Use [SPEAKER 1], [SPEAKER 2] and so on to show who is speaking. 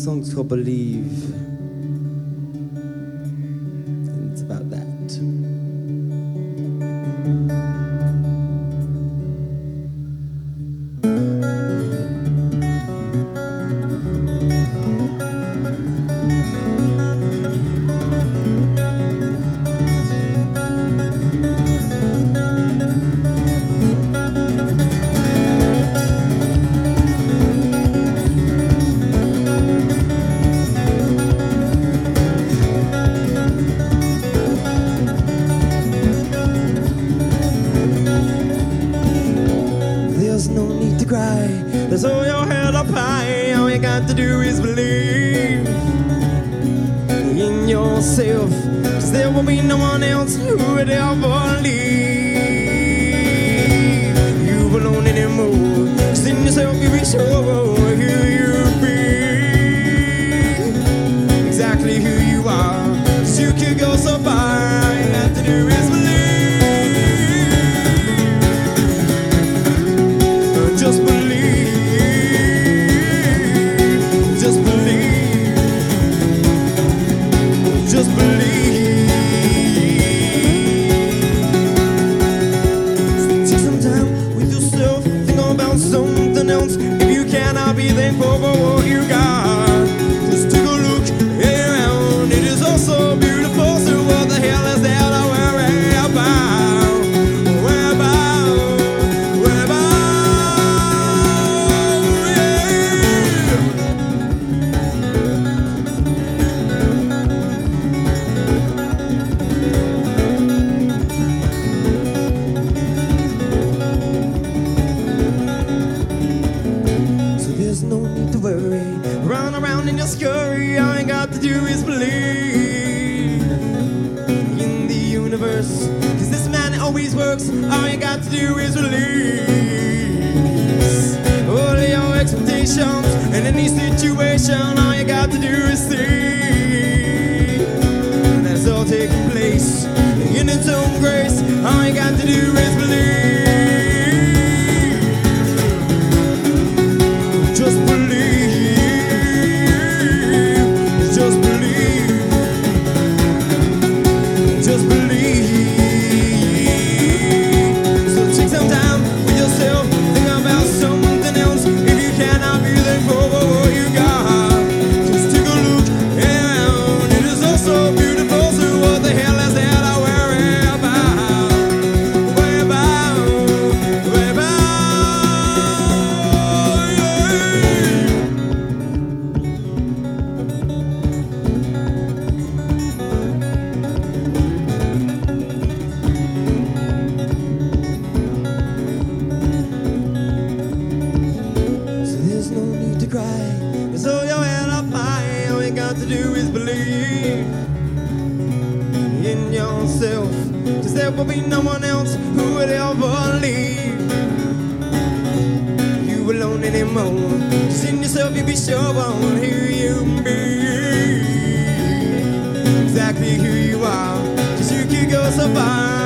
[SPEAKER 1] song's called Believe. And it's about that. There's no need to cry, there's all your head up high. All you got to do is believe in yourself, 'cause there will be no one else who would ever leave you alone anymore. 'Cause in yourself you be sure who you be, exactly who you are. 'Cause you could go so far, all you got to do is believe. Just believe, just believe, just believe. Take some time with yourself, think about something else. If you cannot be thankful for what you got, just take a look around. It is all so beautiful, so what the hell is that I worry about? Worry about, worry about. No need to worry, run around in your scurry. All you got to do is believe in the universe, 'cause this man always works. All you got to do is release all of your expectations in any situation. All you got to do is see, and that's all taking place in its own grace. All you got to do is believe. Just believe, just believe, just believe. So take some time with yourself, think about something else. If you cannot be thankful for what you got, just take a look around. It is all so beautiful, so what the hell is that I worry about? Worry about, worry about. There's no need to cry, there's all your head up high. All you got to do is believe in yourself, 'cause there will be no one else who would ever leave you alone anymore. 'Cause in yourself you be sure who you be, exactly who you are. 'Cause you could go so far.